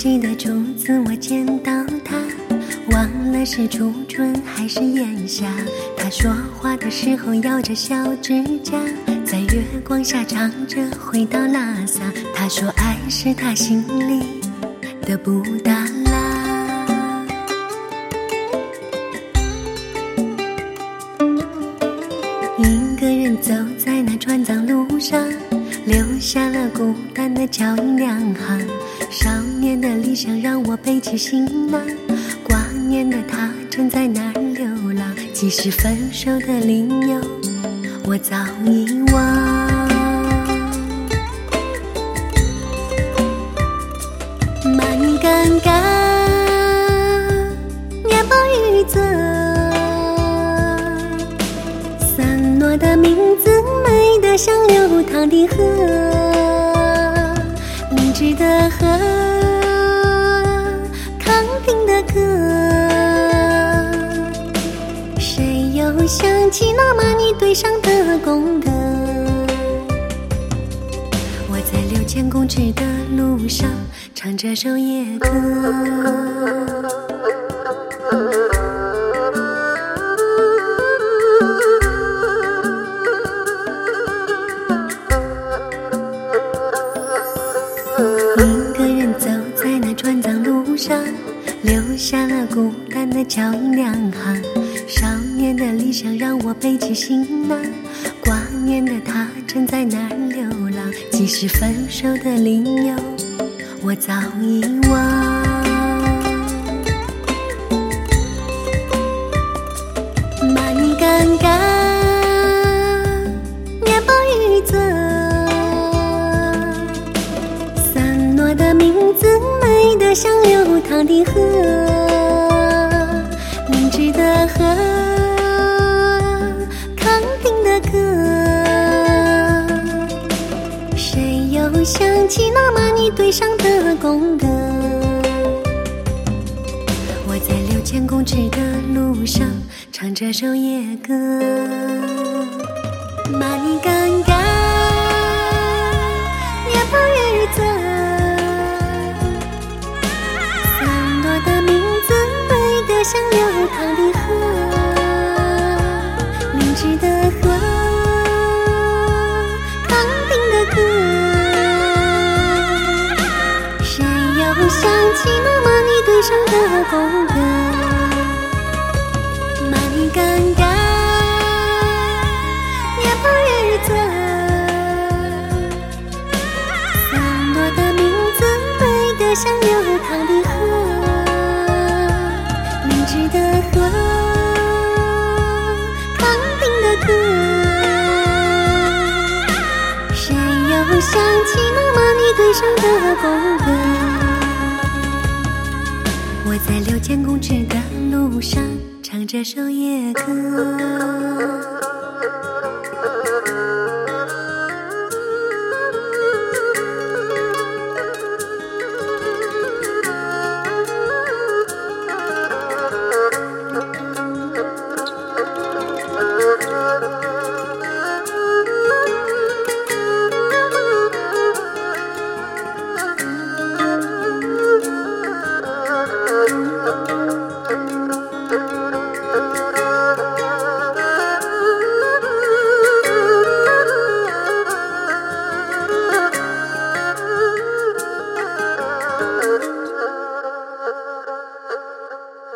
记得初次我见到他，忘了是初春还是炎夏。他说话的时候咬着小指甲，在月光下唱着回到拉萨。他说爱是他心里的布达拉。一个人走在那川藏路上，留下了孤单的脚印2行。少年的理想让我背起行囊，挂念的他正在那儿流浪。即使分手的理由我早遗忘。满干干年报雨泽，散落的名字美得像流淌的河。明知的河，康定的歌，谁又想起那么你对上的功德？我在6000公尺的路上唱这首夜歌。一个人走在那川藏路上，留下了孤单的脚印2行。少年的理想让我背起行囊，挂念的他正在那儿流浪。即使分手的理由我早遗忘。满干干年报雨泽，散落的名字美得像流淌的河。明知的河，康定的歌，谁又想起那么你对上的功德？我在6000公尺的路上唱这首夜歌。满干干年报雨泽，散落的名字美得像流淌的河。明知的河，康定的歌，谁又想起那么你对上的功德？满干干年报雨泽，散落的名字美得像流淌的河。明知的河，康定的歌，谁又想起那么你对上的功德？我在6000公尺的路上唱这首夜歌。